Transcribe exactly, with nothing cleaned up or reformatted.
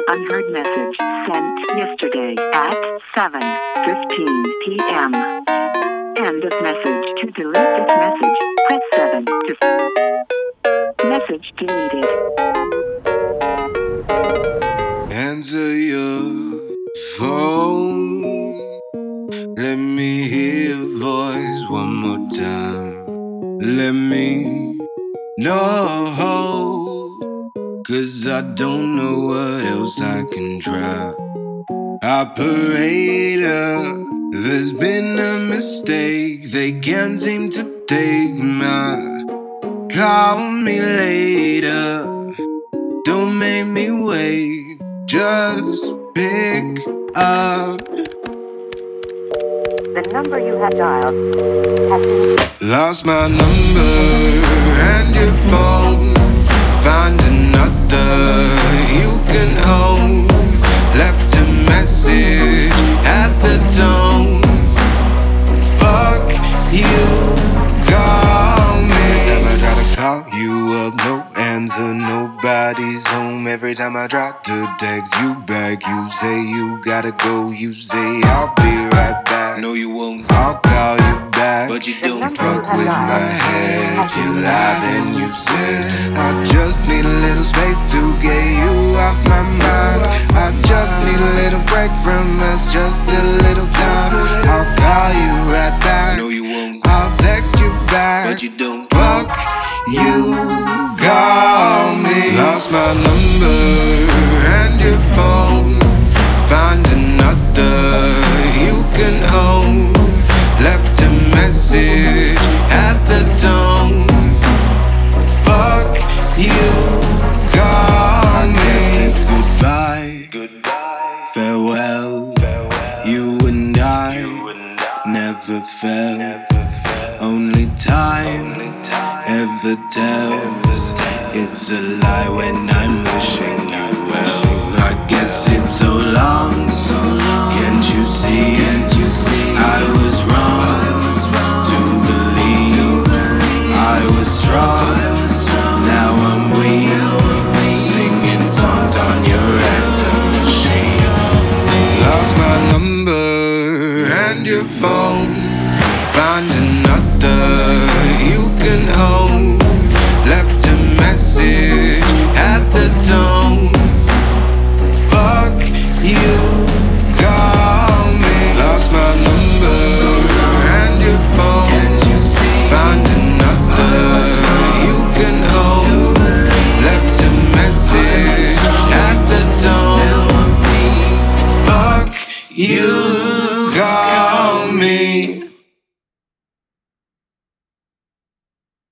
Unheard message sent yesterday at seven fifteen p m End of message. To delete this message, press seven. To message deleted. Answer your phone. Let me hear your voice one more time. Let me know, 'cause I don't know what else I can try. Operator, there's been a mistake. They can't seem to take my call me later. Don't make me wait, just pick up. The number you have dialed has been... Lost my number and your phone. Find another you can own. Left a message at the tone. Fuck you, call me. Every time I try to call you up, no answer, nobody's home. Every time I try to text you back, you say you gotta go. You say I'll be right back. No, you won't. I'll call you back, but you don't fuck with my head. You lie, then you said I just need a little space to get you off my mind. I just need a little break from us, just a little time. I'll call you right back. No, you won't. I'll text you back, but you don't. Fuck you, call me. Lost my number and your phone. Find another you can own. Left a message at the tone. Fuck you, call me. I guess it's goodbye, goodbye. Farewell. Farewell. You and I, you and I never fell. Never fell. Only time, Only time ever tells. It's a lie when I'm wishing you well. I guess it's so long, so long. Can't you see? Can't you see? I was wrong to believe I was strong. Now I'm weak, singing songs on your answer machine. Lost my number and your phone. Find another you can own. Left a message at the tone. Fuck you, call me. Lost my number and your phone. Find another you can own. Left a message at the tone. Fuck you, call me.